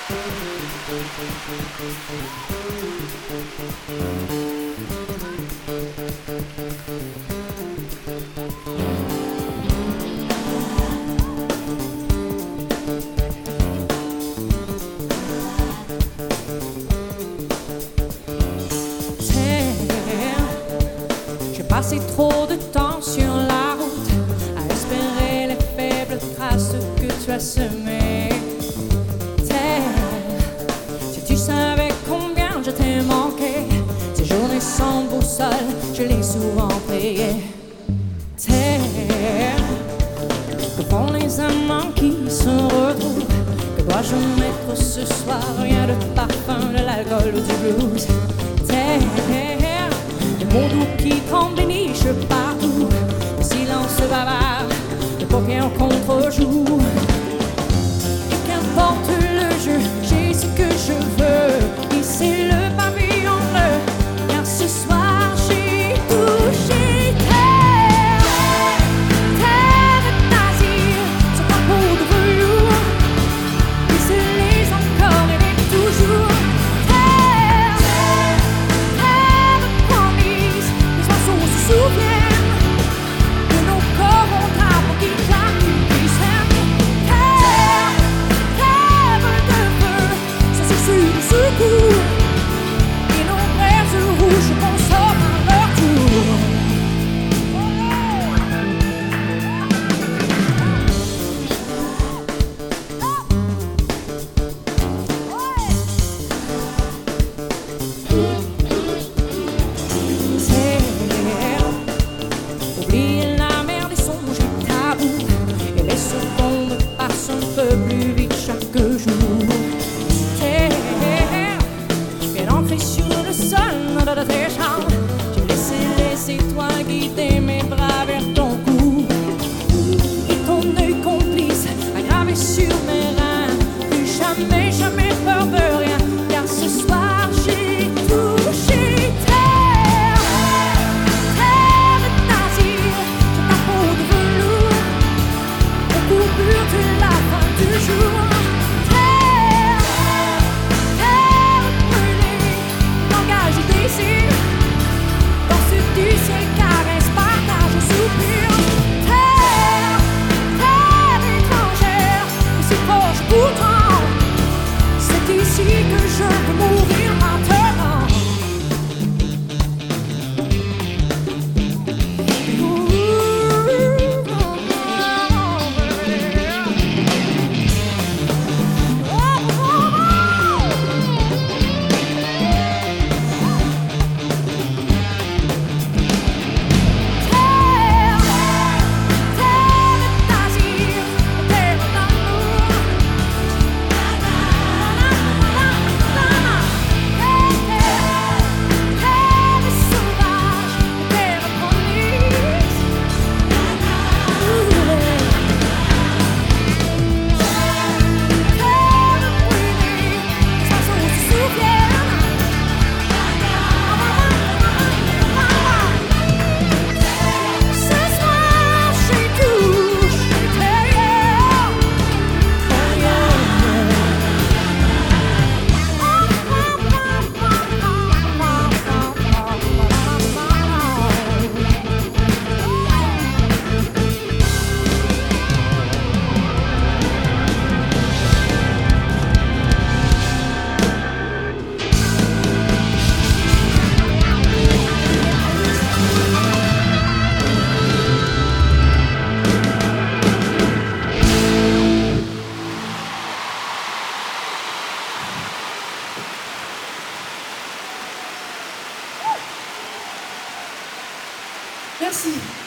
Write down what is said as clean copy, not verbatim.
J'ai passé trop de temps sur la route à espérer les faibles traces que tu as semées. Terre, si tu savais combien je t'ai manqué, ces journées sans boussole, je l'ai souvent prié. Terre, que font les amants qui se retrouvent? Que dois-je mettre ce soir? Rien de parfum, de l'alcool ou du blues. Terre, des mots doux qui t'embellichent partout, le silence bavard, les paupières en contre-jour. Et qu'importe le jeu, j'ai ce que je veux, hisser le pavillon bleu, car ce soir j'ai touché terre. Terre d'asile, sur ta peau de velours, les encore et les toujours. Et nos braises rouges consomment à leur tour. Oublier la mer des songes tabous et les secondes passent un peu plus vite chaque jour. Sur le sol de tes chambres, j'ai laissé toi guider mes bras vers ton cou. Et ton œil complice a gravé sur mes reins, plus jamais, jamais peur de rien, car ce soir j'ai touché terre. Terre d'asile, sur ta peau de velours, au courbure de la fin du jour. Dans ce du ciel, caresse, partage, soupir. Terre, terre étrangère, si proche pourtant, c'est ici que je veux mourir maintenant. Merci.